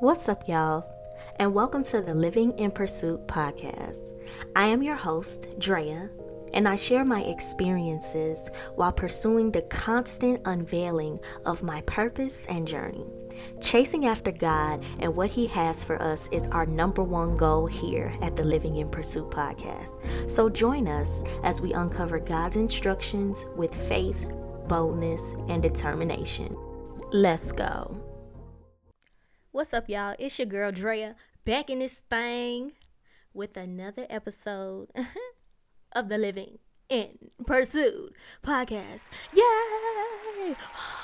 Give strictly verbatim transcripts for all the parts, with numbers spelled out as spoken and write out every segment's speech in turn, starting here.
What's up, y'all? And welcome to the Living in Pursuit podcast. I am your host, Drea, and I share my experiences while pursuing the constant unveiling of my purpose and journey. Chasing after God and what He has for us is our number one goal here at the Living in Pursuit podcast. So join us as we uncover God's instructions with faith, boldness, and determination. Let's go. What's up, y'all? It's your girl Drea back in this thing with another episode of the Living in Pursuit podcast. Yay!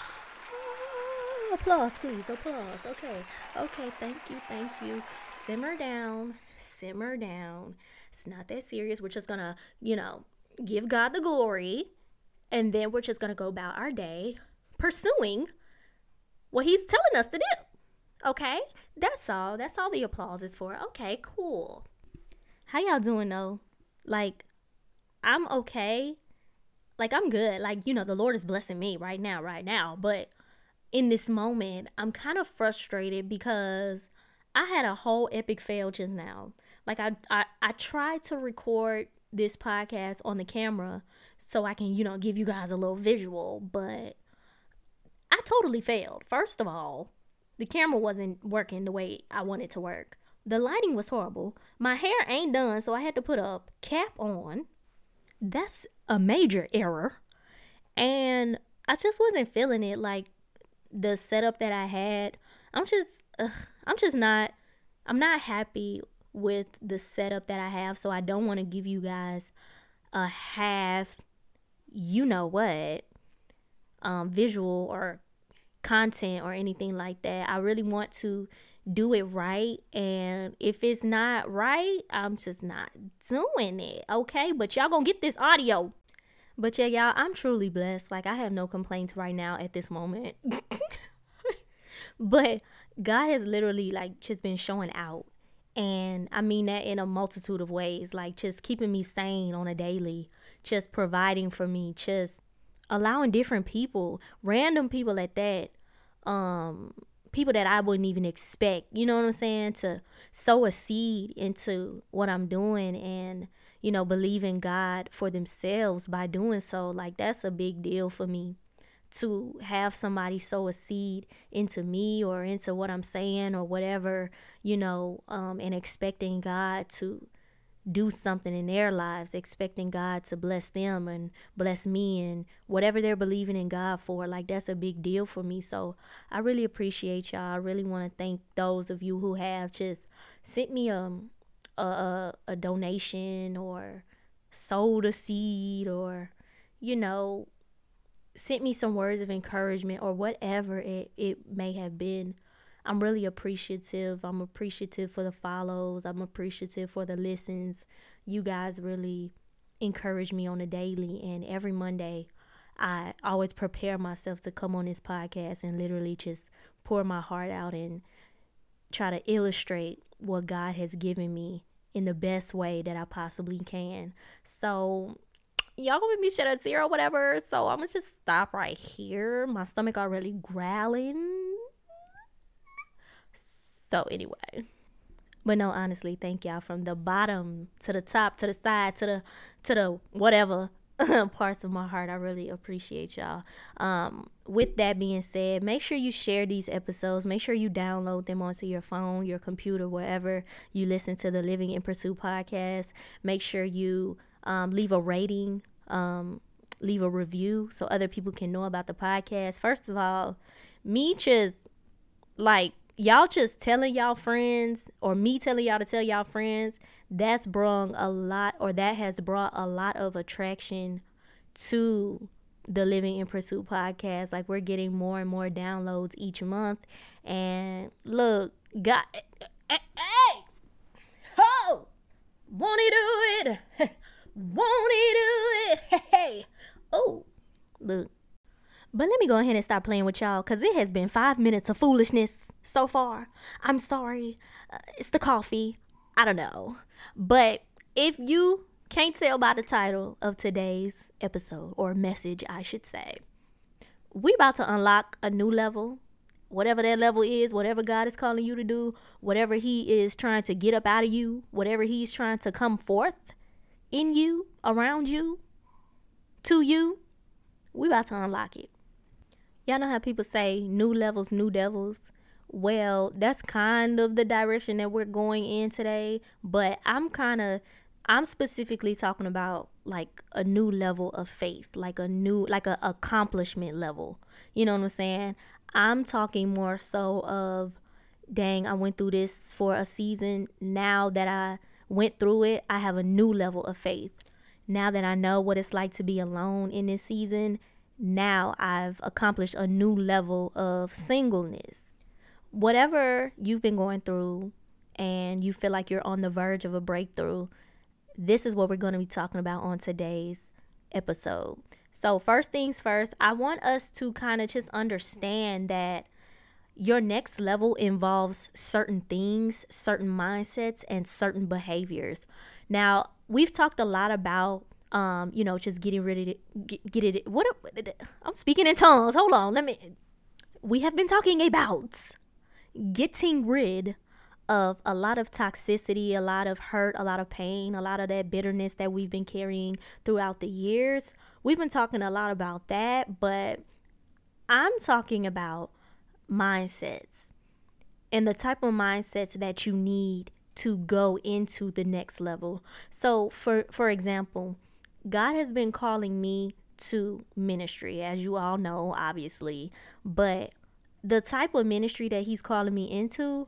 Applause, please. Applause. Okay. Okay. Thank you. Thank you. Simmer down. Simmer down. It's not that serious. We're just going to, you know, give God the glory. And then we're just going to go about our day pursuing what He's telling us to do. Okay? That's all. That's all the applause is for. Okay, cool. How y'all doing, though? Like, I'm okay. Like, I'm good. Like, you know, the Lord is blessing me right now, right now. But in this moment, I'm kind of frustrated because I had a whole epic fail just now. Like, I, I, I tried to record this podcast on the camera so I can, you know, give you guys a little visual, but I totally failed. First of all, the camera wasn't working the way I wanted it to work. The lighting was horrible. My hair ain't done, so I had to put a cap on. That's a major error. And I just wasn't feeling it. Like, the setup that I had, I'm just, ugh, I'm just not, I'm not happy with the setup that I have. So I don't want to give you guys a half, you know what, um, visual or content or anything like that. I really want to do it right, and if it's not right, I'm just not doing it. Okay, but y'all gonna get this audio. But yeah, y'all, I'm truly blessed. Like, I have no complaints right now at this moment. But God has literally, like, just been showing out. And I mean that in a multitude of ways. Like, just keeping me sane on a daily. Just providing for me. Just allowing different people, random people at that, um, people that I wouldn't even expect, you know what I'm saying, to sow a seed into what I'm doing and, you know, believe in God for themselves by doing so. Like, that's a big deal for me, to have somebody sow a seed into me or into what I'm saying or whatever, you know, um, and expecting God to do something in their lives, expecting God to bless them and bless me and whatever they're believing in God for. Like, that's a big deal for me. So I really appreciate y'all. I really want to thank those of you who have just sent me a, a, a, a donation or sowed a seed or, you know, sent me some words of encouragement or whatever it, it may have been. I'm really appreciative. I'm appreciative for the follows. I'm appreciative for the listens. You guys really encourage me on a daily. And every Monday, I always prepare myself to come on this podcast and literally just pour my heart out and try to illustrate what God has given me in the best way that I possibly can. So y'all gonna make me shed a tear or whatever. So I'm gonna just stop right here. My stomach already growling. So anyway, but no, honestly, thank y'all from the bottom to the top, to the side, to the, to the whatever parts of my heart. I really appreciate y'all. Um, with that being said, make sure you share these episodes. Make sure you download them onto your phone, your computer, wherever you listen to the Living in Pursuit podcast. Make sure you um, leave a rating, um, leave a review so other people can know about the podcast. First of all, me just like, y'all just telling y'all friends or me telling y'all to tell y'all friends, that's brought a lot or that has brought a lot of attraction to the Living in Pursuit podcast. Like, we're getting more and more downloads each month. And look, God, hey, hey, ho, won't He do it? Won't He do it? Hey, oh, look. But let me go ahead and stop playing with y'all because it has been five minutes of foolishness so far. I'm sorry. Uh, it's the coffee. I don't know. But if you can't tell by the title of today's episode or message, I should say, we about to unlock a new level whatever that level is, whatever God is calling you to do, whatever he is trying to get up out of you, whatever he's trying to come forth in you, around you, to you, we about to unlock it. Y'all know how people say new levels, new devils? Well, that's kind of the direction that we're going in today, but I'm kind of I'm specifically talking about like a new level of faith, like a new like a accomplishment level. You know what I'm saying? I'm talking more so of, dang, I went through this for a season. Now that I went through it, I have a new level of faith. Now that I know what it's like to be alone in this season, now I've accomplished a new level of singleness. Whatever you've been going through and you feel like you're on the verge of a breakthrough, this is what we're going to be talking about on today's episode. So first things first, I want us to kind of just understand that your next level involves certain things, certain mindsets, and certain behaviors. Now, we've talked a lot about um, you know, just getting ready to get, get it. What I'm speaking in tongues. Hold on. Let me. We have been talking about getting rid of a lot of toxicity, a lot of hurt, a lot of pain, a lot of that bitterness that we've been carrying throughout the years. We've been talking a lot about that, but I'm talking about mindsets and the type of mindsets that you need to go into the next level. So for for example, God has been calling me to ministry, as you all know, obviously, but the type of ministry that he's calling me into,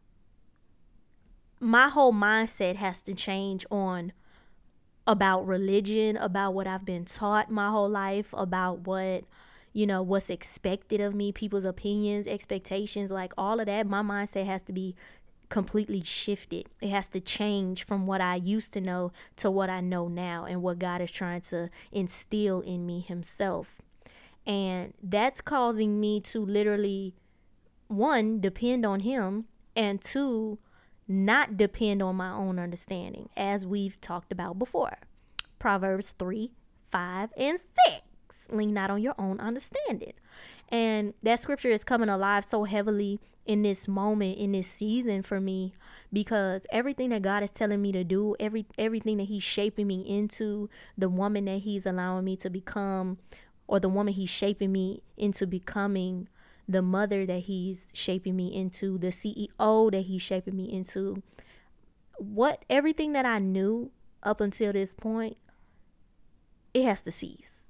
my whole mindset has to change on about religion, about what I've been taught my whole life, about what, you know, what's expected of me, people's opinions, expectations, like all of that. My mindset has to be completely shifted. It has to change from what I used to know to what I know now and what God is trying to instill in me himself. And that's causing me to literally, one, depend on him, and two, not depend on my own understanding, as we've talked about before. Proverbs three, five, and six. Lean not on your own understanding. And that scripture is coming alive so heavily in this moment, in this season for me, because everything that God is telling me to do, every everything that he's shaping me into, the woman that he's allowing me to become, or the woman he's shaping me into becoming, the mother that he's shaping me into, the C E O that he's shaping me into, what everything that I knew up until this point, it has to cease.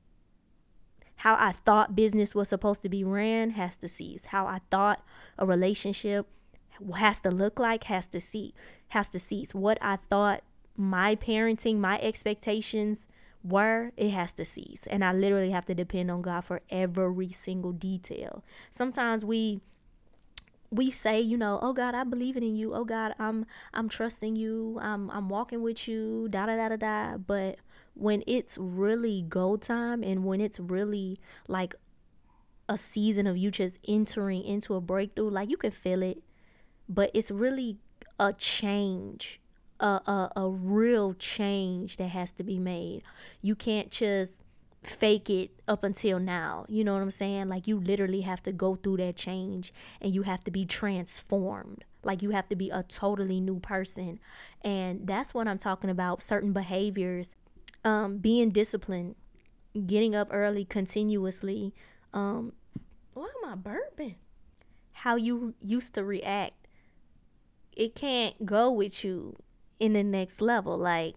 How I thought business was supposed to be ran has to cease. How I thought a relationship has to look like has to cease. Has to cease. What I thought my parenting, my expectations were, it has to cease. And I literally have to depend on God for every single detail. Sometimes we we say, you know, oh God, I believe in you. Oh God, I'm I'm trusting you. I'm I'm walking with you. Da da da da da. But when it's really go time, and when it's really like a season of you just entering into a breakthrough, like you can feel it, but it's really a change, a a, a real change that has to be made. You can't just fake it up until now. You know what I'm saying? Like you literally have to go through that change, and you have to be transformed. Like you have to be a totally new person. And that's what I'm talking about. Certain behaviors, um, being disciplined, getting up early continuously. Um, why am I burping? How you used to react, it can't go with you in the next level. Like,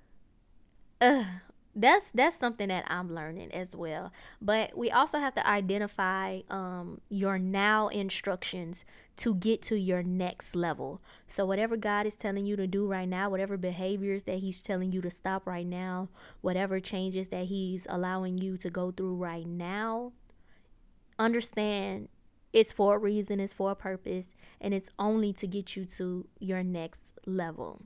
uh, that's that's something that I'm learning as well. But we also have to identify um, your now instructions to get to your next level. So whatever God is telling you to do right now, whatever behaviors that he's telling you to stop right now, whatever changes that he's allowing you to go through right now, understand it's for a reason, it's for a purpose, and it's only to get you to your next level.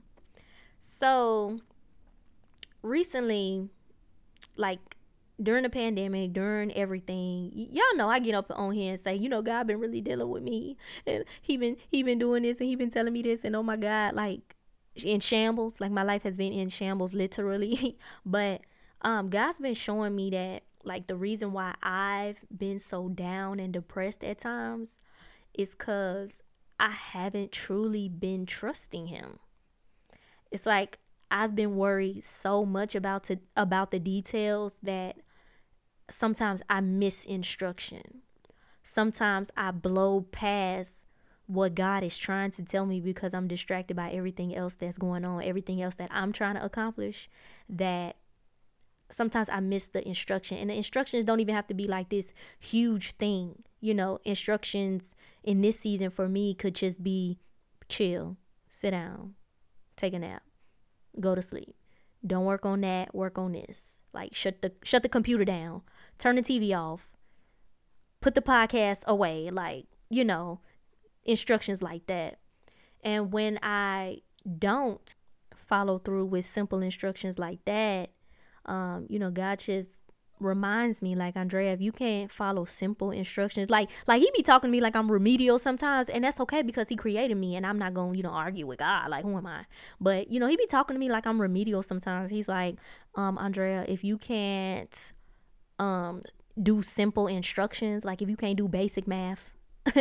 So recently, like during the pandemic, during everything, y- y'all know I get up on here and say, you know, God been really dealing with me, and he been he been doing this, and he been telling me this, and oh my God, like in shambles, like my life has been in shambles literally. But um God's been showing me that Like the reason why I've been so down and depressed at times is because I haven't truly been trusting him. It's like I've been worried so much about to, about the details that sometimes I miss instruction. Sometimes I blow past what God is trying to tell me because I'm distracted by everything else that's going on, everything else that I'm trying to accomplish, that sometimes I miss the instruction. And the instructions don't even have to be like this huge thing. You know, instructions in this season for me could just be chill, sit down, take a nap, go to sleep. Don't work on that, work on this. Like shut the shut the computer down, turn the T V off, put the podcast away, like, you know, instructions like that. And when I don't follow through with simple instructions like that, um, you know, God just reminds me, like, Andrea, if you can't follow simple instructions, like like he be talking to me like I'm remedial sometimes, and that's okay because he created me, and I'm not gonna, you know, argue with God. Like, who am I? But, you know, he be talking to me like I'm remedial sometimes. He's like, um, Andrea, if you can't um do simple instructions, like if you can't do basic math,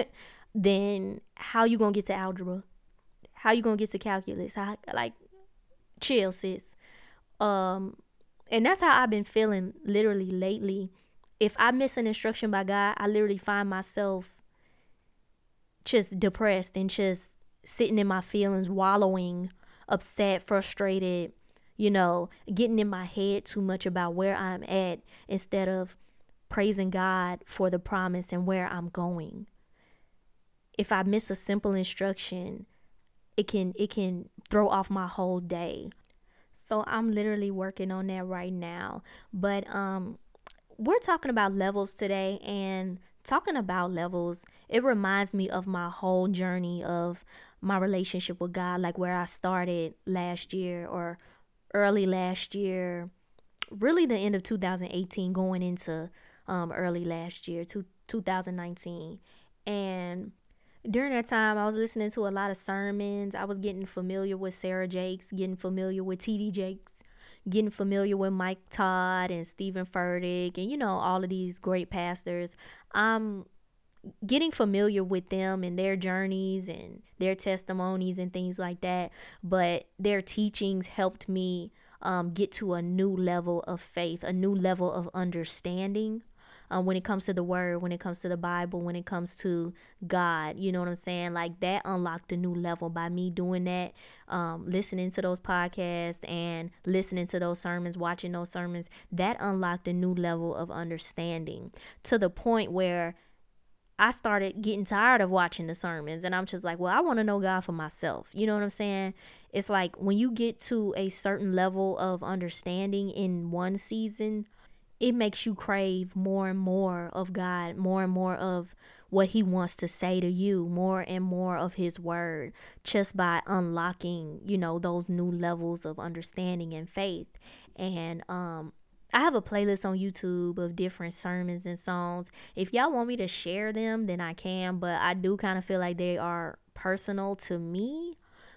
then how you gonna get to algebra? How you gonna get to calculus? How, like, chill, sis. Um, and that's how I've been feeling literally lately. If I miss an instruction by God, I literally find myself just depressed and just sitting in my feelings, wallowing, upset, frustrated, you know, getting in my head too much about where I'm at instead of praising God for the promise and where I'm going. If I miss a simple instruction, it can it can throw off my whole day. So I'm literally working on that right now. But um, we're talking about levels today, and talking about levels, it reminds me of my whole journey of my relationship with God, like where I started last year or early last year, really the end of two thousand eighteen going into um, early last year, to two thousand nineteen. And during that time, I was listening to a lot of sermons. I was getting familiar with Sarah Jakes, getting familiar with T D Jakes, getting familiar with Mike Todd and Stephen Furtick, and, you know, all of these great pastors. I'm getting familiar with them and their journeys and their testimonies and things like that. But their teachings helped me um, get to a new level of faith, a new level of understanding. Um, when it comes to the word, when it comes to the Bible, when it comes to God, you know what I'm saying? Like, that unlocked a new level by me doing that, um, listening to those podcasts and listening to those sermons, watching those sermons. That unlocked a new level of understanding to the point where I started getting tired of watching the sermons, and I'm just like, well, I want to know God for myself. You know what I'm saying? It's like when you get to a certain level of understanding in one season, it makes you crave more and more of God, more and more of what he wants to say to you, more and more of his word, just by unlocking, you know, those new levels of understanding and faith. And um, I have a playlist on YouTube of different sermons and songs. If y'all want me to share them, then I can, but I do kind of feel like they are personal to me.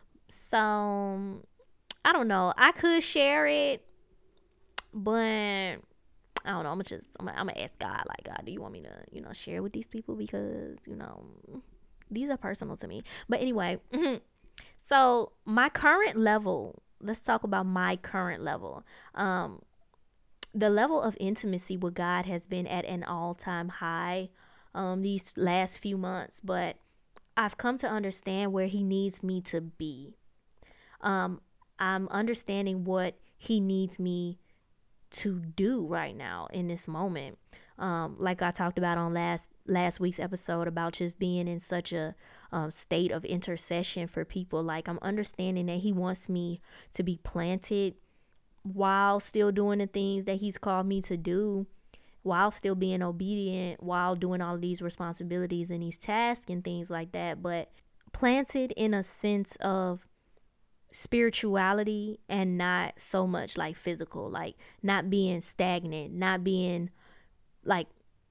So, I don't know. I could share it, but I don't know. I'm gonna just, I'm gonna, I'm gonna ask God, like, God, do you want me to, you know, share with these people? Because, you know, these are personal to me. But anyway, so my current level, let's talk about my current level. Um, the level of intimacy with God has been at an all-time high um, these last few months, but I've come to understand where he needs me to be. Um, I'm understanding what he needs me to do right now in this moment. Um, like I talked about on last last week's episode about just being in such a um, state of intercession for people. Like, I'm understanding that he wants me to be planted while still doing the things that he's called me to do, while still being obedient, while doing all of these responsibilities and these tasks and things like that. But planted in a sense of spirituality and not so much like physical, like not being stagnant, not being like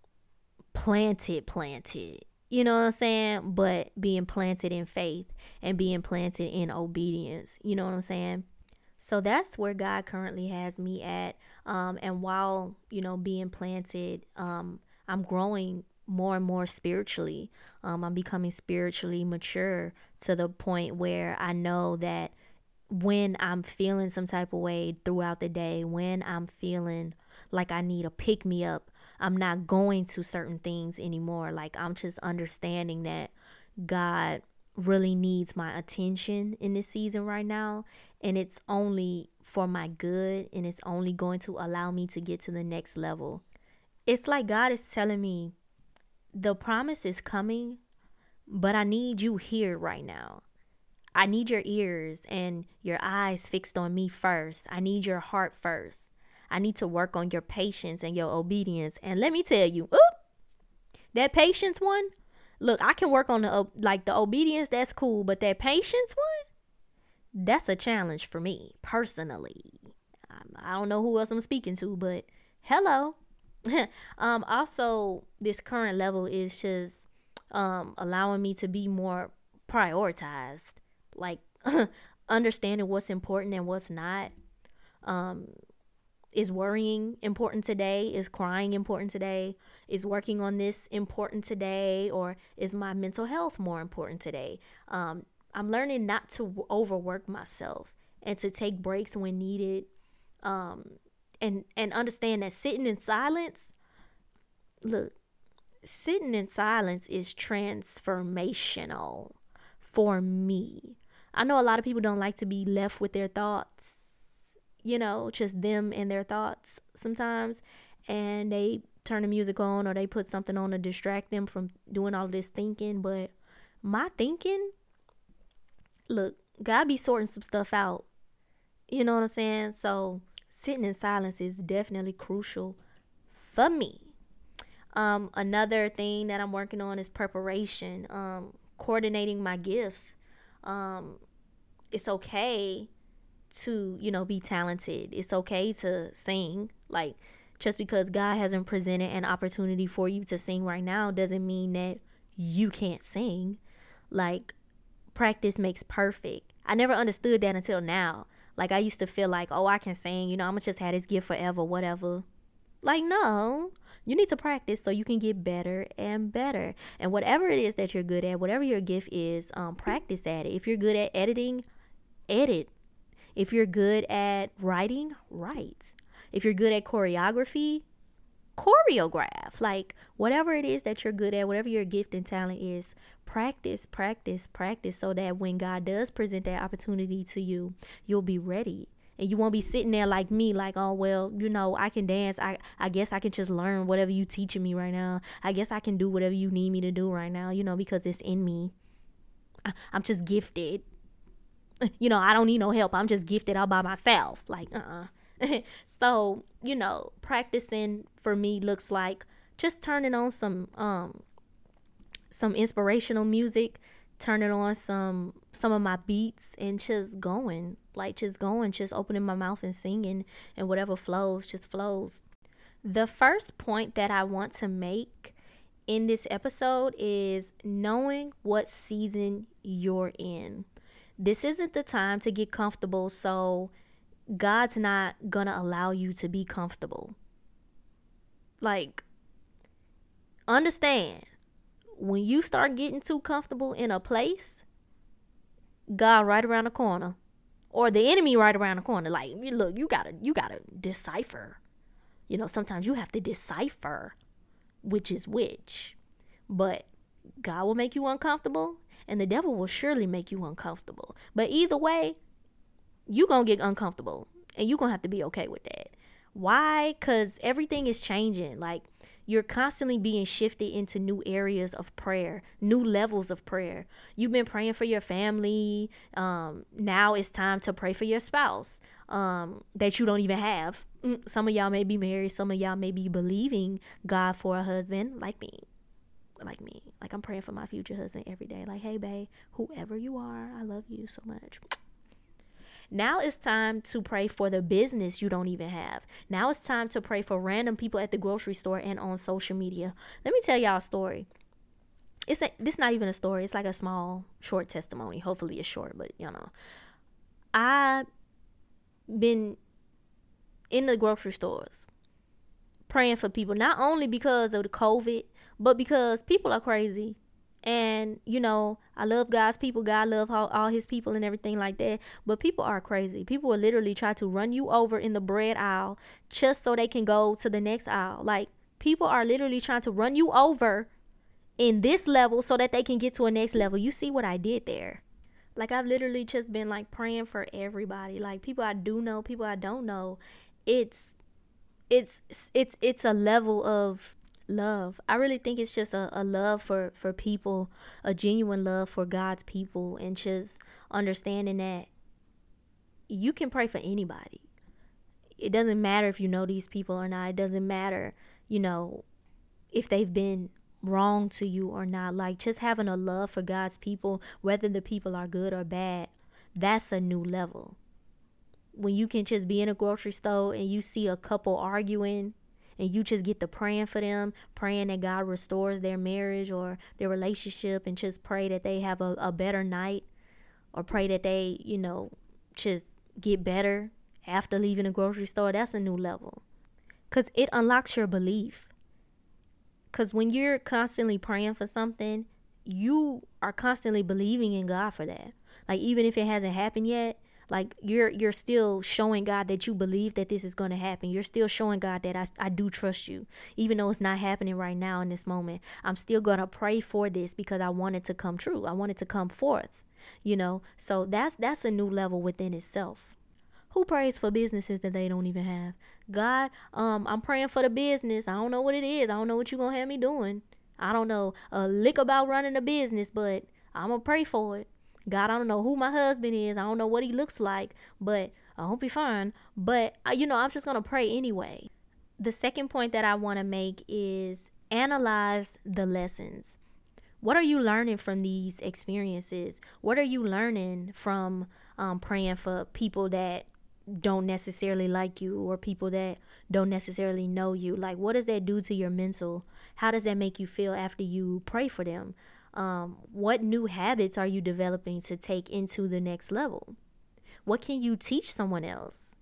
planted planted, you know what I'm saying, but being planted in faith and being planted in obedience, you know what I'm saying. So that's where God currently has me at. Um, and while, you know, being planted, um, I'm growing more and more spiritually. Um, I'm becoming spiritually mature to the point where I know that when I'm feeling some type of way throughout the day, when I'm feeling like I need a pick me up, I'm not going to certain things anymore. Like, I'm just understanding that God really needs my attention in this season right now, and it's only for my good, and it's only going to allow me to get to the next level. It's like God is telling me the promise is coming, but I need you here right now. I need your ears and your eyes fixed on me first. I need your heart first. I need to work on your patience and your obedience. And let me tell you, oop, that patience one, look, I can work on the like the obedience, that's cool, but that patience one, that's a challenge for me personally. I don't know who else I'm speaking to, but hello. um also, this current level is just um allowing me to be more prioritized, like understanding what's important and what's not. um is worrying important today? Is crying important today? Is working on this important today? Or is my mental health more important today? um I'm learning not to overwork myself and to take breaks when needed. um and and understand that sitting in silence, look, sitting in silence is transformational for me. I know a lot of people don't like to be left with their thoughts, you know, just them and their thoughts sometimes, and they turn the music on or they put something on to distract them from doing all this thinking. But my thinking, look, God be sorting some stuff out. You know what I'm saying? So sitting in silence is definitely crucial for me. Um, another thing that I'm working on is preparation, um, coordinating my gifts. Um, it's okay to, you know, be talented. It's okay to sing. Like, just because God hasn't presented an opportunity for you to sing right now doesn't mean that you can't sing. Like, practice makes perfect. I never understood that until now. Like, I used to feel like, oh, I can sing, you know, I'm gonna just have this gift forever, whatever. Like, no, you need to practice so you can get better and better. And whatever it is that you're good at, whatever your gift is, um, practice at it. If you're good at editing, edit. If you're good at writing, write. If you're good at choreography, choreograph. Like, whatever it is that you're good at, whatever your gift and talent is, practice, practice, practice, so that when God does present that opportunity to you, you'll be ready. And you won't be sitting there like me, like, oh, well, you know, I can dance. I, I guess I can just learn whatever you teaching me right now. I guess I can do whatever you need me to do right now, you know, because it's in me. I, I'm just gifted. You know, I don't need no help. I'm just gifted all by myself. Like, uh-uh. So, you know, practicing for me looks like just turning on some um some inspirational music, turning on some some of my beats and just going, like just going, just opening my mouth and singing, and whatever flows just flows. The first point that I want to make in this episode is knowing what season you're in. This isn't the time to get comfortable, so God's not gonna allow you to be comfortable. Like, understand, when you start getting too comfortable in a place, God right around the corner, or the enemy right around the corner. Like, look, you gotta you gotta decipher. You know, sometimes you have to decipher which is which. But God will make you uncomfortable, and the devil will surely make you uncomfortable. But either way, you gonna get uncomfortable, and you gonna have to be okay with that. Why? Because everything is changing. Like, you're constantly being shifted into new areas of prayer, new levels of prayer. You've been praying for your family. Um, now it's time to pray for your spouse um, that you don't even have. Some of y'all may be married. Some of y'all may be believing God for a husband, like me. Like me. Like, I'm praying for my future husband every day. Like, hey, babe, whoever you are, I love you so much. Now it's time to pray for the business you don't even have. Now it's time to pray for random people at the grocery store and on social media. Let me tell y'all a story. It's a, this not even a story. It's like a small, short testimony. Hopefully it's short, but you know. I been in the grocery stores praying for people, not only because of the COVID, but because people are crazy. And, you know, I love God's people. God love all, all his people and everything like that. But people are crazy. People will literally try to run you over in the bread aisle just so they can go to the next aisle. Like, people are literally trying to run you over in this level so that they can get to a next level. You see what I did there? Like, I've literally just been like praying for everybody. Like, people I do know, people I don't know. It's, it's, it's, it's a level of love. I really think it's just a, a love for, for people, a genuine love for God's people, and just understanding that you can pray for anybody. It doesn't matter if you know these people or not. It doesn't matter, you know, if they've been wrong to you or not. Like, just having a love for God's people, whether the people are good or bad, that's a new level. When you can just be in a grocery store and you see a couple arguing, and you just get to praying for them, praying that God restores their marriage or their relationship, and just pray that they have a, a better night, or pray that they, you know, just get better after leaving the grocery store. That's a new level, because it unlocks your belief. Because when you're constantly praying for something, you are constantly believing in God for that. Like, even if it hasn't happened yet, like, you're you're still showing God that you believe that this is going to happen. You're still showing God that I, I do trust you. Even though it's not happening right now in this moment, I'm still going to pray for this because I want it to come true. I want it to come forth, you know. So that's that's a new level within itself. Who prays for businesses that they don't even have? God, um, I'm praying for the business. I don't know what it is. I don't know what you're going to have me doing. I don't know a lick about running a business, but I'm going to pray for it. God, I don't know who my husband is. I don't know what he looks like, but I hope he's fine. But, you know, I'm just going to pray anyway. The second point that I want to make is analyze the lessons. What are you learning from these experiences? What are you learning from um, praying for people that don't necessarily like you, or people that don't necessarily know you? Like, what does that do to your mental? How does that make you feel after you pray for them? Um, what new habits are you developing to take into the next level? What can you teach someone else?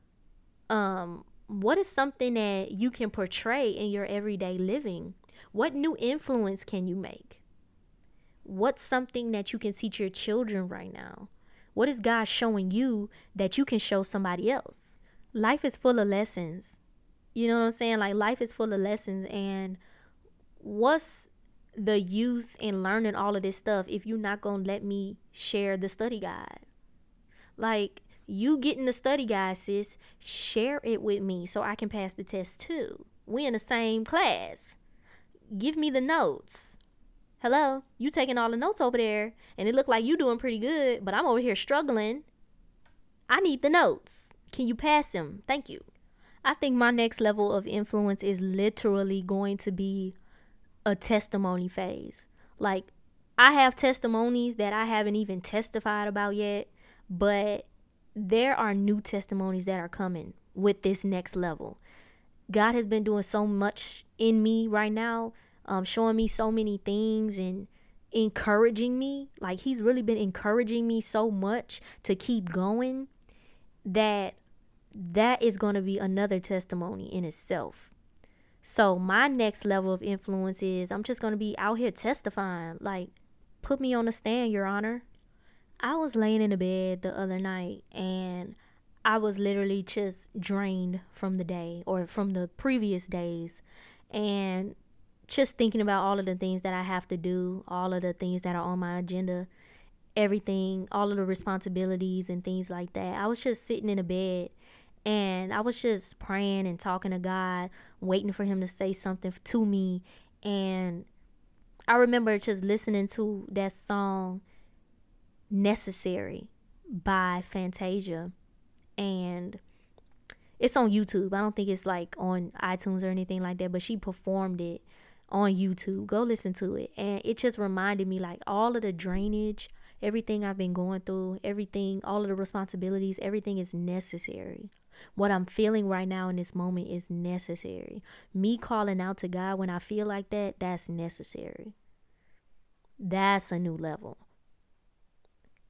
Um, what is something that you can portray in your everyday living? What new influence can you make? What's something that you can teach your children right now? What is God showing you that you can show somebody else? Life is full of lessons. You know what I'm saying? Like, life is full of lessons, and what's the use in learning all of this stuff if you're not gonna let me share the study guide? Like, you getting the study guide, sis, share it with me so I can pass the test too. We in the same class. Give me the notes. Hello, you taking all the notes over there, and it look like you doing pretty good, but I'm over here struggling. I need the notes. Can you pass them? Thank you. I think my next level of influence is literally going to be a testimony phase. Like, I have testimonies that I haven't even testified about yet, but there are new testimonies that are coming with this next level. God has been doing so much in me right now, um, showing me so many things and encouraging me. Like, he's really been encouraging me so much to keep going, that that is going to be another testimony in itself. So my next level of influence is I'm just going to be out here testifying. Like, put me on the stand, Your Honor. I was laying in the bed the other night, and I was literally just drained from the day, or from the previous days, and just thinking about all of the things that I have to do, all of the things that are on my agenda, everything, all of the responsibilities and things like that. I was just sitting in the bed, and I was just praying and talking to God, waiting for him to say something to me. And I remember just listening to that song, Necessary, by Fantasia. And it's on YouTube. I don't think it's like on iTunes or anything like that, but she performed it on YouTube. Go listen to it. And it just reminded me, like, all of the drainage, everything I've been going through, everything, all of the responsibilities, everything is necessary. What I'm feeling right now in this moment is necessary. Me calling out to God when I feel like that, that's necessary. That's a new level.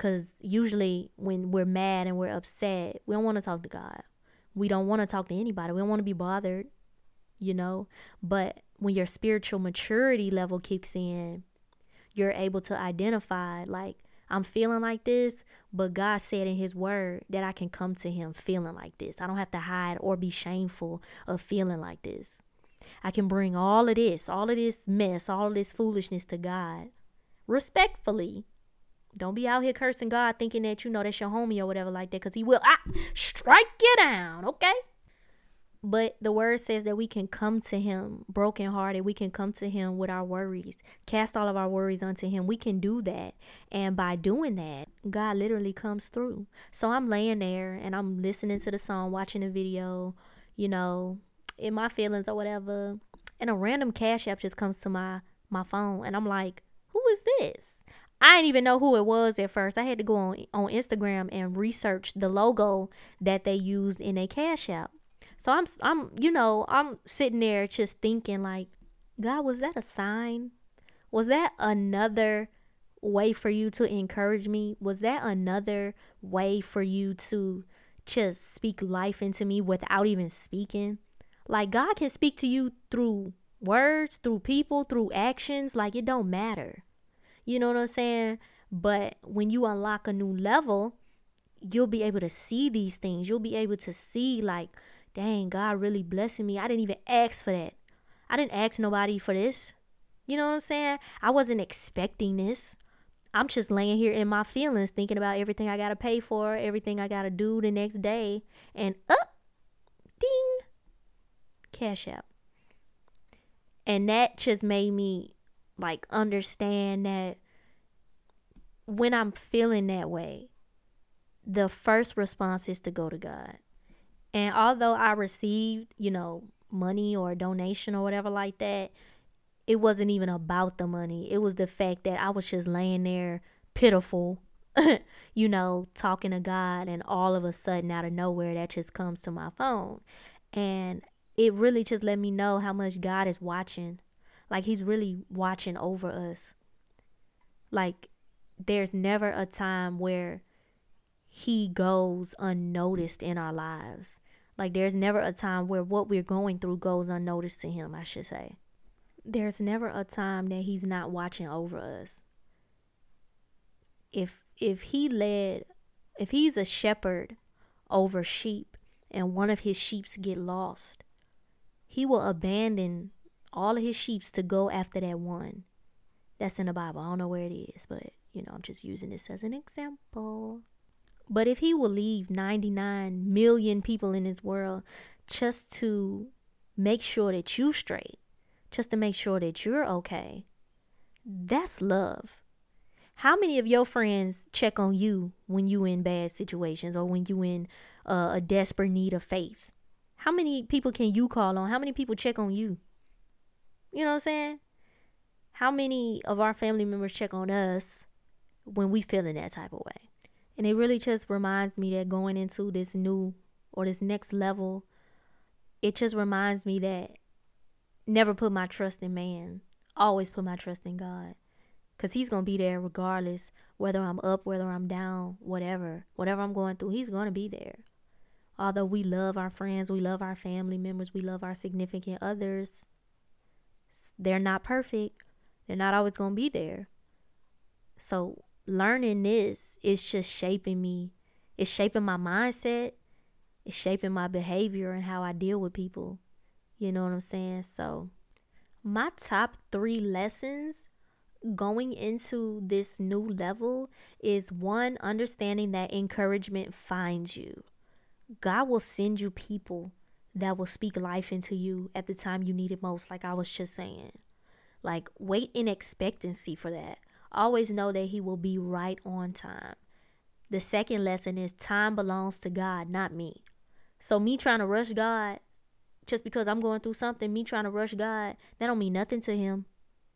Because usually when we're mad and we're upset, we don't want to talk to God. We don't want to talk to anybody. We don't want to be bothered, you know. But when your spiritual maturity level kicks in, you're able to identify, like, I'm feeling like this, but God said in his word that I can come to him feeling like this. I don't have to hide or be shameful of feeling like this. I can bring all of this, all of this mess, all of this foolishness to God respectfully. Don't be out here cursing God thinking that, you know, that's your homie or whatever like that, because he will ah, strike you down, okay? But the word says that we can come to him brokenhearted. We can come to him with our worries, cast all of our worries onto him. We can do that. And by doing that, God literally comes through. So I'm laying there and I'm listening to the song, watching the video, you know, in my feelings or whatever. And a random Cash App just comes to my, my phone. And I'm like, who is this? I didn't even know who it was at first. I had to go on, on Instagram and research the logo that they used in a Cash App. So I'm, I'm, you know, I'm sitting there just thinking like, God, was that a sign? Was that another way for you to encourage me? Was that another way for you to just speak life into me without even speaking? Like, God can speak to you through words, through people, through actions. Like, it don't matter. You know what I'm saying? But when you unlock a new level, you'll be able to see these things. You'll be able to see like, dang, God really blessing me. I didn't even ask for that. I didn't ask nobody for this. You know what I'm saying? I wasn't expecting this. I'm just laying here in my feelings, thinking about everything I got to pay for, everything I got to do the next day. And up, ding, Cash App. And that just made me like understand that when I'm feeling that way, the first response is to go to God. And although I received, you know, money or a donation or whatever like that, it wasn't even about the money. It was the fact that I was just laying there pitiful, you know, talking to God, and all of a sudden out of nowhere that just comes to my phone. And it really just let me know how much God is watching. Like, he's really watching over us. Like, there's never a time where he goes unnoticed in our lives. Like, there's never a time where what we're going through goes unnoticed to him, I should say. There's never a time that he's not watching over us. If if he led, if he's a shepherd over sheep and one of his sheep get lost, he will abandon all of his sheep to go after that one. That's in the Bible. I don't know where it is, but, you know, I'm just using this as an example. But if he will leave ninety-nine million people in this world just to make sure that you straight, just to make sure that you're okay, that's love. How many of your friends check on you when you in bad situations or when you in uh, a desperate need of faith? How many people can you call on? How many people check on you? You know what I'm saying? How many of our family members check on us when we feel in that type of way? And it really just reminds me that going into this new or this next level, it just reminds me that never put my trust in man. Always put my trust in God. Because he's going to be there regardless, whether I'm up, whether I'm down, whatever. Whatever I'm going through, he's going to be there. Although we love our friends, we love our family members, we love our significant others, they're not perfect. They're not always going to be there. So learning this is just shaping me. It's shaping my mindset. It's shaping my behavior and how I deal with people. You know what I'm saying? So my top three lessons going into this new level is, one, understanding that encouragement finds you. God will send you people that will speak life into you at the time you need it most, like I was just saying. Like, wait in expectancy for that. Always know that he will be right on time. The second lesson is time belongs to God, not me. So me trying to rush God just because I'm going through something, me trying to rush God, that don't mean nothing to him.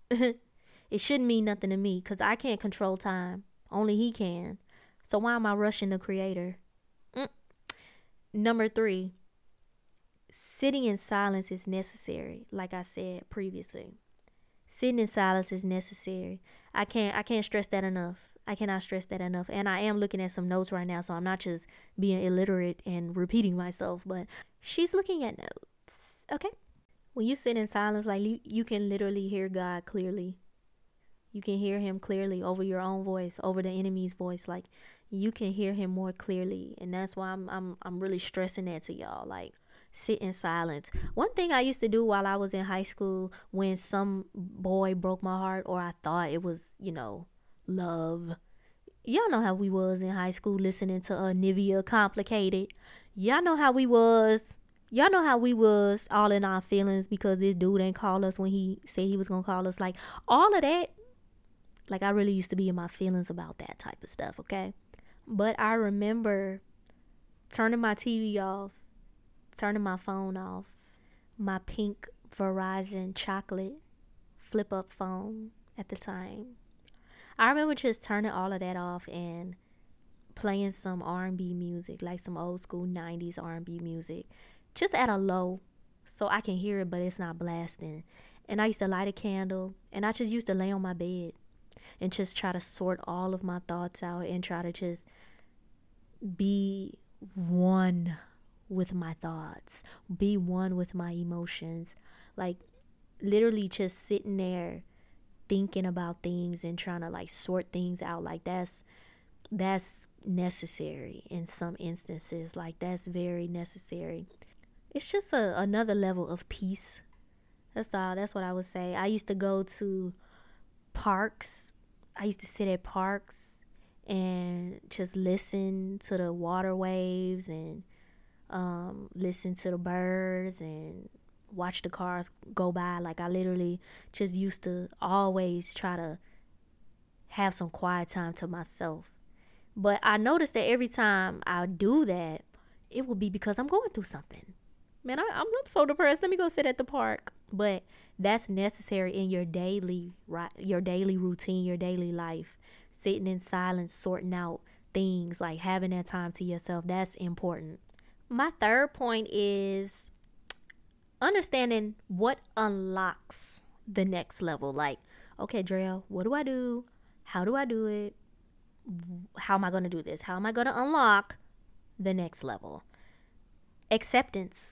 It shouldn't mean nothing to me because I can't control time. Only he can. So why am I rushing the creator? Mm. Number three, sitting in silence is necessary, like I said previously. Sitting in silence is necessary. I can't I can't stress that enough. I cannot stress that enough. And I am looking at some notes right now, so I'm not just being illiterate and repeating myself, but she's looking at notes. Okay? When you sit in silence, like you, you can literally hear God clearly. You can hear him clearly over your own voice, over the enemy's voice. Like you can hear him more clearly. And that's why I'm I'm I'm really stressing that to y'all. Like sit in silence. One thing I used to do while I was in high school, when some boy broke my heart, or I thought it was, you know, love. Y'all know how we was in high school listening to uh, Nivea Complicated. Y'all know how we was. Y'all know how we was all in our feelings because this dude ain't call us when he said he was gonna call us. Like all of that. Like I really used to be in my feelings about that type of stuff, okay? But I remember turning my T V off, turning my phone off, my pink Verizon chocolate flip up phone at the time. I remember just turning all of that off and playing some R and B music, like some old school nineties R and B music, just at a low so I can hear it, but it's not blasting. And I used to light a candle, and I just used to lay on my bed and just try to sort all of my thoughts out and try to just be one with my thoughts, be one with my emotions. Like literally just sitting there thinking about things and trying to like sort things out. Like that's that's necessary in some instances. Like that's very necessary. It's just a, another level of peace. That's all. That's what I would say. I used to go to parks. I used to sit at parks and just listen to the water waves and um, listen to the birds and watch the cars go by. Like I literally just used to always try to have some quiet time to myself. But I noticed that every time I do that, it will be because I'm going through something. Man, I, I'm, I'm so depressed. Let me go sit at the park. But that's necessary in your daily, right, your daily routine, your daily life. Sitting in silence, sorting out things, like having that time to yourself. That's important. My third point is understanding what unlocks the next level. Like, okay, Drea, what do I do? How do I do it? How am I going to do this? How am I going to unlock the next level? Acceptance.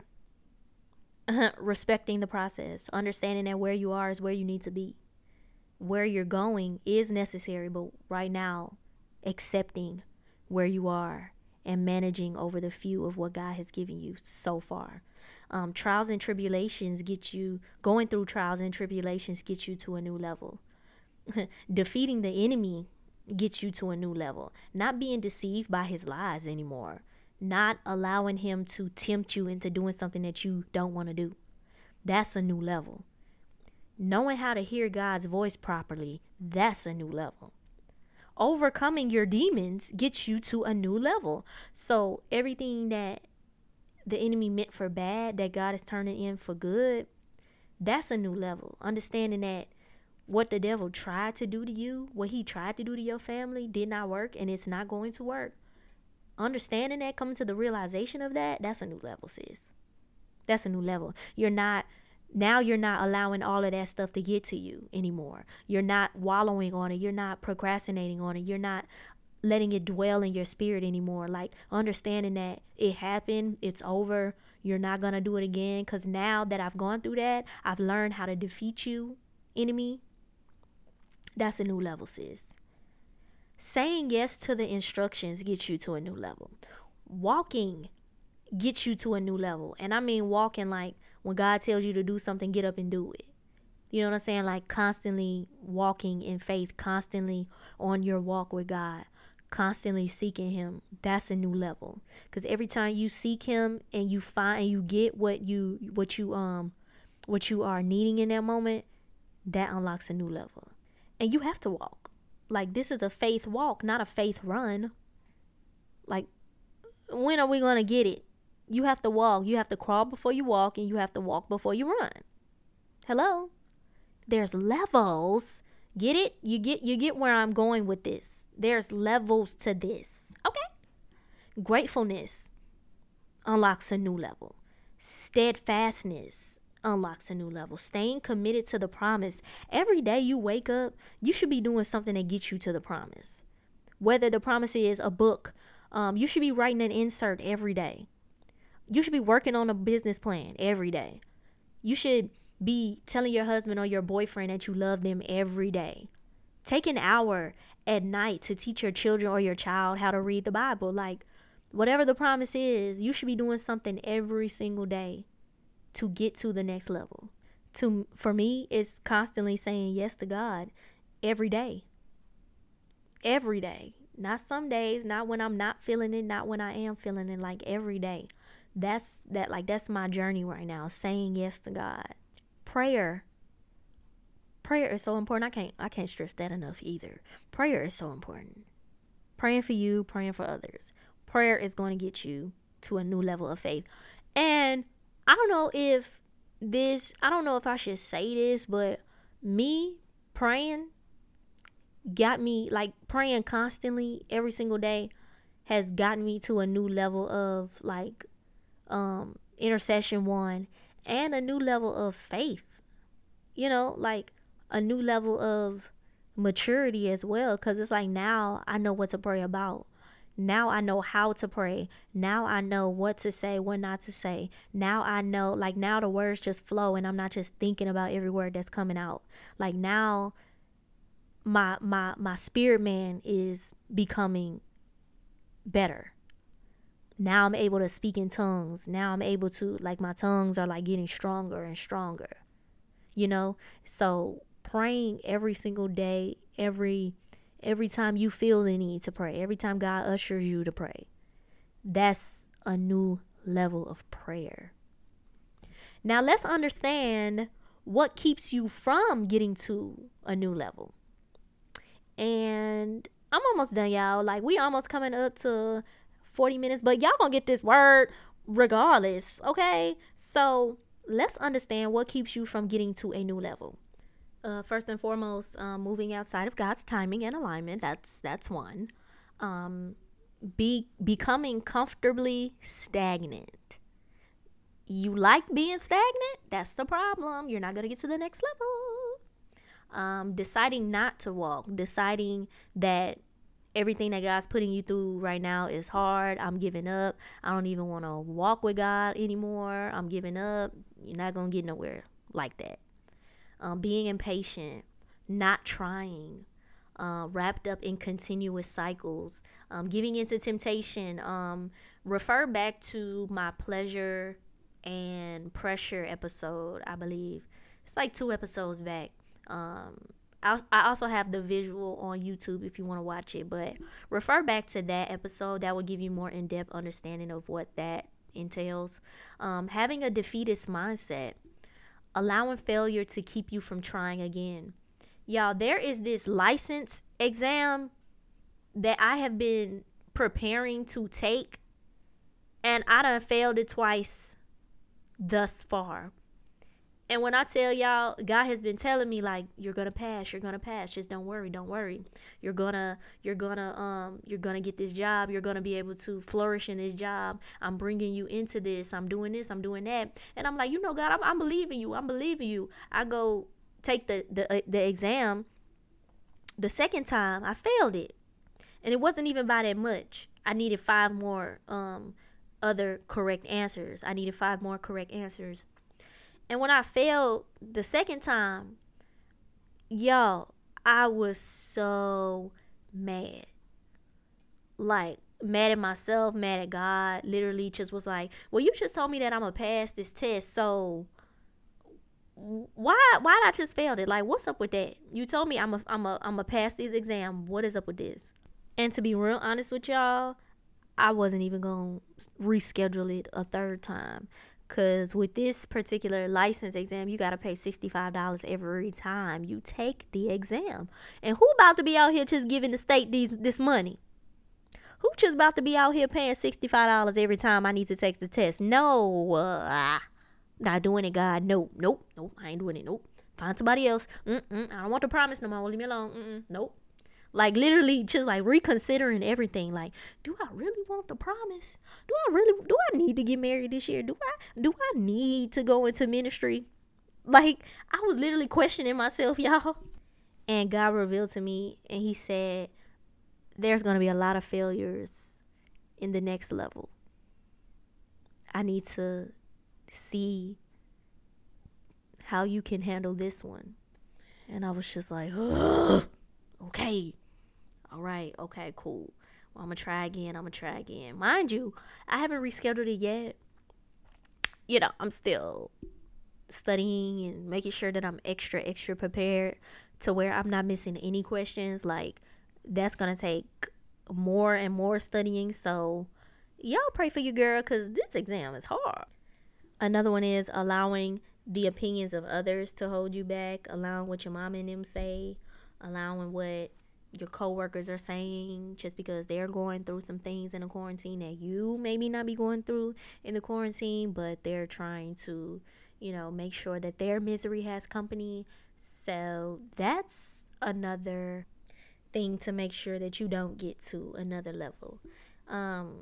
Respecting the process, understanding that where you are is where you need to be. Where you're going is necessary, but right now, accepting where you are and managing over the few of what God has given you so far. Um, trials and tribulations get you, going through trials and tribulations get you to a new level. Defeating the enemy gets you to a new level. Not being deceived by his lies anymore. Not allowing him to tempt you into doing something that you don't want to do. That's a new level. Knowing how to hear God's voice properly, that's a new level. Overcoming your demons gets you to a new level. So everything that the enemy meant for bad, that God is turning in for good, that's a new level. Understanding that what the devil tried to do to you, what he tried to do to your family did not work, and it's not going to work. Understanding that, coming to the realization of that, that's a new level, sis. That's a new level. You're not, now you're not allowing all of that stuff to get to you anymore. You're not wallowing on it. You're not procrastinating on it. You're not letting it dwell in your spirit anymore. Like understanding that it happened, it's over. You're not going to do it again. Because now that I've gone through that, I've learned how to defeat you, enemy. That's a new level, sis. Saying yes to the instructions gets you to a new level. Walking gets you to a new level. And I mean walking like when God tells you to do something, get up and do it. You know what I'm saying? Like constantly walking in faith, constantly on your walk with God, constantly seeking him. That's a new level. Because every time you seek him and you find and you get what you what you um what you are needing in that moment, that unlocks a new level. And you have to walk. Like, this is a faith walk, not a faith run. Like, when are we going to get it? You have to walk. You have to crawl before you walk, and you have to walk before you run. Hello? There's levels. Get it? You get you get where I'm going with this. There's levels to this. Okay? Gratefulness unlocks a new level. Steadfastness unlocks a new level. Staying committed to the promise. Every day you wake up, you should be doing something that gets you to the promise. Whether the promise is a book, um, you should be writing an insert every day. You should be working on a business plan every day. You should be telling your husband or your boyfriend that you love them every day. Take an hour at night to teach your children or your child how to read the Bible. Like, whatever the promise is, you should be doing something every single day to get to the next level. To for me, it's constantly saying yes to God every day. Every day. Not some days, not when I'm not feeling it, not when I am feeling it, like every day. That's that like that's my journey right now, saying yes to God. Prayer. Prayer is so important. I can't I can't stress that enough either. Prayer is so important. Praying for you, praying for others. Prayer is going to get you to a new level of faith. And I don't know if this, I don't know if I should say this, but me praying got me, like praying constantly every single day has gotten me to a new level of like um intercession, one, and a new level of faith. You know, like a new level of maturity as well, because it's like now I know what to pray about. Now I know how to pray. Now I know what to say, what not to say. Now I know, like now the words just flow and I'm not just thinking about every word that's coming out. Like now my my my spirit man is becoming better. Now I'm able to speak in tongues. Now I'm able to, like my tongues are like getting stronger and stronger. You know? So praying every single day, every every time you feel the need to pray, every time God ushers you to pray, that's a new level of prayer. Now let's understand what keeps you from getting to a new level. And I'm almost done, y'all. Like we almost coming up to forty minutes, but y'all gonna get this word regardless, okay? So let's understand what keeps you from getting to a new level. Uh, first and foremost, um, moving outside of God's timing and alignment. That's that's one. Um, be becoming comfortably stagnant. You like being stagnant? That's the problem. You're not gonna get to the next level. Um, deciding not to walk. Deciding that everything that God's putting you through right now is hard. I'm giving up. I don't even want to walk with God anymore. I'm giving up. You're not gonna get nowhere like that. Um, being impatient, not trying, uh, wrapped up in continuous cycles, um, giving into temptation. Um, refer back to my pleasure and pressure episode, I believe. It's like two episodes back. Um, I, I also have the visual on YouTube if you want to watch it, but refer back to that episode. That will give you more in-depth understanding of what that entails. Um, having a defeatist mindset. Allowing failure to keep you from trying again. Y'all, there is this license exam that I have been preparing to take, and I done failed it twice thus far. And when I tell y'all, God has been telling me, like, you're gonna pass, you're gonna pass. Just don't worry, don't worry. You're gonna, you're gonna, um, you're gonna get this job. You're gonna be able to flourish in this job. I'm bringing you into this. I'm doing this. I'm doing that. And I'm like, you know, God, I'm, I'm believing you. I'm believing you. I go take the the uh, the exam. The second time, I failed it, and it wasn't even by that much. I needed five more um other correct answers. I needed five more correct answers. And when I failed the second time, y'all, I was so mad. Like, mad at myself, mad at God. Literally just was like, well, you just told me that I'm going to pass this test. So why why did I just fail it? Like, what's up with that? You told me I'm a, I'm a, I'm a pass this exam. What is up with this? And to be real honest with y'all, I wasn't even going to reschedule it a third time. Because with this particular license exam, you got to pay sixty-five dollars every time you take the exam. And who about to be out here just giving the state these this money? Who just about to be out here paying sixty-five dollars every time I need to take the test? No. Uh, not doing it, God. Nope. Nope. Nope. I ain't doing it. Nope. Find somebody else. Mm-mm. I don't want the promise no more. Leave me alone. Mm-mm. Nope. Like literally just like reconsidering everything. Like, do I really want the promise? Do I really, do I need to get married this year? Do I, do I need to go into ministry? Like, I was literally questioning myself, y'all. And God revealed to me and he said, there's going to be a lot of failures in the next level. I need to see how you can handle this one. And I was just like, okay, all right, okay, cool. Well, I'm going to try again. I'm going to try again. Mind you, I haven't rescheduled it yet. You know, I'm still studying and making sure that I'm extra, extra prepared to where I'm not missing any questions. Like, that's going to take more and more studying. So, y'all pray for your girl because this exam is hard. Another one is allowing the opinions of others to hold you back, allowing what your mom and them say, allowing what your coworkers are saying just because they're going through some things in the quarantine that you maybe not be going through in the quarantine, but they're trying to, you know, make sure that their misery has company. So that's another thing to make sure that you don't get to another level. Um,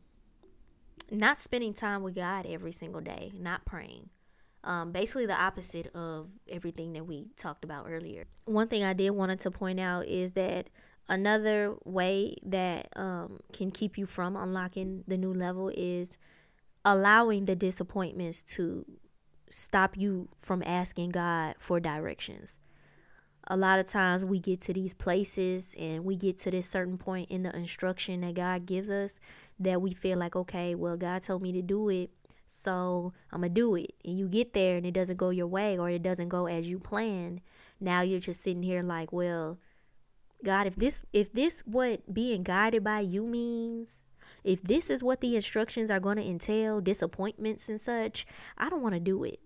not spending time with God every single day, not praying. Um, basically the opposite of everything that we talked about earlier. One thing I did wanted to point out is that another way that um, can keep you from unlocking the new level is allowing the disappointments to stop you from asking God for directions. A lot of times we get to these places and we get to this certain point in the instruction that God gives us that we feel like, okay, well, God told me to do it, so I'm going to do it. And you get there and it doesn't go your way or it doesn't go as you planned. Now you're just sitting here like, well, God, if this if this what being guided by you means, if this is what the instructions are going to entail, disappointments and such, I don't want to do it.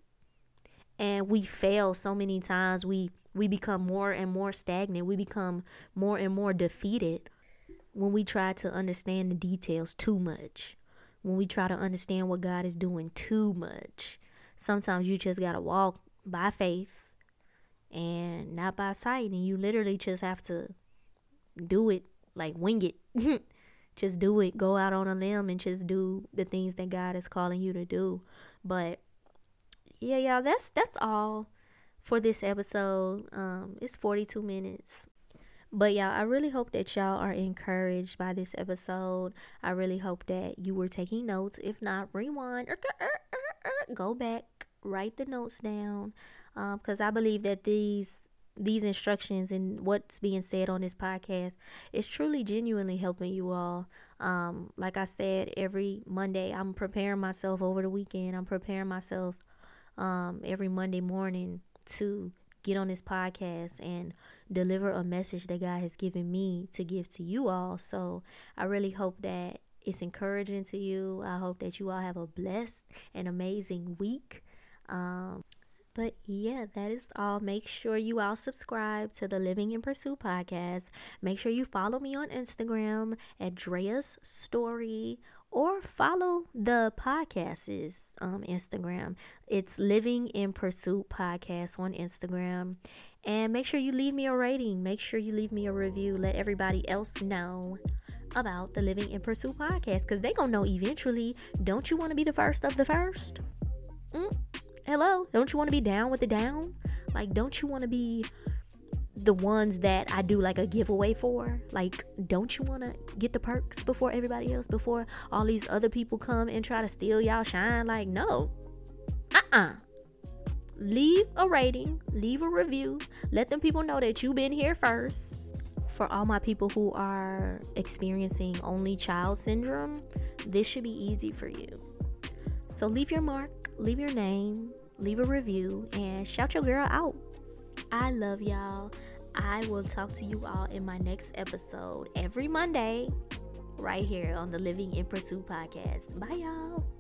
And we fail so many times. We we become more and more stagnant. We become more and more defeated when we try to understand the details too much. When we try to understand what God is doing too much. Sometimes you just got to walk by faith and not by sight. And you literally just have to do it, like wing it. Just do it. Go out on a limb and just do the things that God is calling you to do. But yeah, y'all, that's that's all for this episode. Um, it's forty-two minutes. But y'all, I really hope that y'all are encouraged by this episode. I really hope that you were taking notes. If not, rewind, go back, write the notes down, um, because I believe that these these instructions and what's being said on this podcast is truly genuinely helping you all. Um, like I said, every Monday, I'm preparing myself over the weekend. I'm preparing myself um, every Monday morning to get on this podcast and deliver a message that God has given me to give to you all. So I really hope that it's encouraging to you. I hope that you all have a blessed and amazing week. Um, But yeah, that is all. Make sure you all subscribe to the Living in Pursuit podcast. Make sure you follow me on Instagram at Drea's Story, or follow the podcast's um, Instagram. It's Living in Pursuit podcast on Instagram. And make sure you leave me a rating. Make sure you leave me a review. Let everybody else know about the Living in Pursuit podcast, because they gonna know eventually. Don't you want to be the first of the first? Mm? Hello, don't you want to be down with the down? Like, don't you want to be the ones that I do like a giveaway for? Like, don't you want to get the perks before everybody else, before all these other people come and try to steal y'all shine? Like, no. Uh-uh. Leave a rating, leave a review. Let them people know that you've been here first. For all my people who are experiencing only child syndrome, this should be easy for you. So leave your mark, leave your name, leave a review, and shout your girl out. I love y'all. I will talk to you all in my next episode every Monday right here on the Living in Pursuit podcast. Bye, y'all.